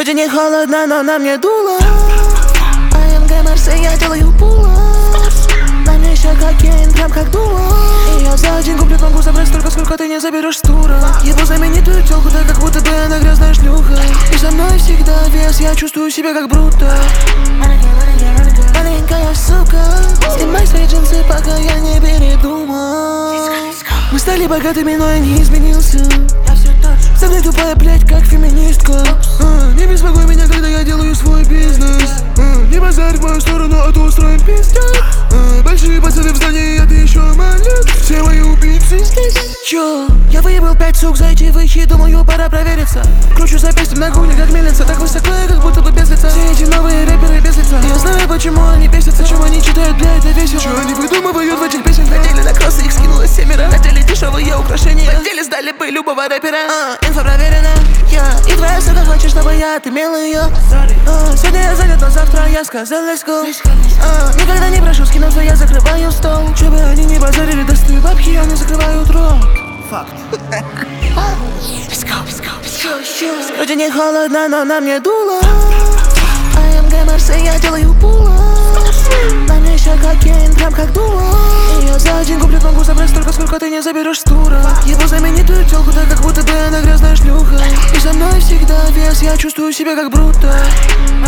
Вроде не холодно, но на мне дуло. АМГ Марсель, я делаю пуло. На мне еще кокаин, прям как дуло. И я за один куплет могу забрать столько, сколько ты не заберешь с тура. Ебу знаменитую тёлку, так как будто бы она грязная шлюха. И со мной всегда вес, я чувствую себя как Бруто. Маленькая сука, снимай свои джинсы, пока я не передумал. Мы стали богатыми, но я не изменился. Со мной тупая, блядь, как феминистка. Не беспокой меня, когда я делаю свой бизнес. Не базарь в мою сторону, а то устроим пиздец. Большие пацаны в здании, а ты еще малец. Все мои убийцы здесь. Чё? Я выебал 5 сук за эти выхи, думаю, пора провериться. Кручу запястьем на гуне, как мельница. Так высоко я, как будто бы без лица. Все эти новые рэперы без лица. Я знаю, почему они бесятся, чего они читают, бля, это весело. Чё они выдумывают в этих песнях? Хотели на кроссы, их скинуло 7. Хотели дешевые украшения, хотели сдали бы любого рэпера. Инфа проверена, и твоя сука хочет, чтобы я отымел ее. Сегодня я занят, но завтра я сказал let's go. Никогда не прошу скинуться, я закрываю стол. Че бы они не базарили, достаю бабки, они закрывают рот. Факт. Let's go, let's go, let's go. Вроде не холодно, но на мне дуло. АМГ Марсель, я делаю пуло. На мне еще кокаин, прям как дуло. И я за один куплет могу забрать столько, сколько ты не заберешь с тура. Ебу знаменитую тёлку, так как будто бы она грязная шлюха. И со мной всегда вес, я чувствую себя как Бруто.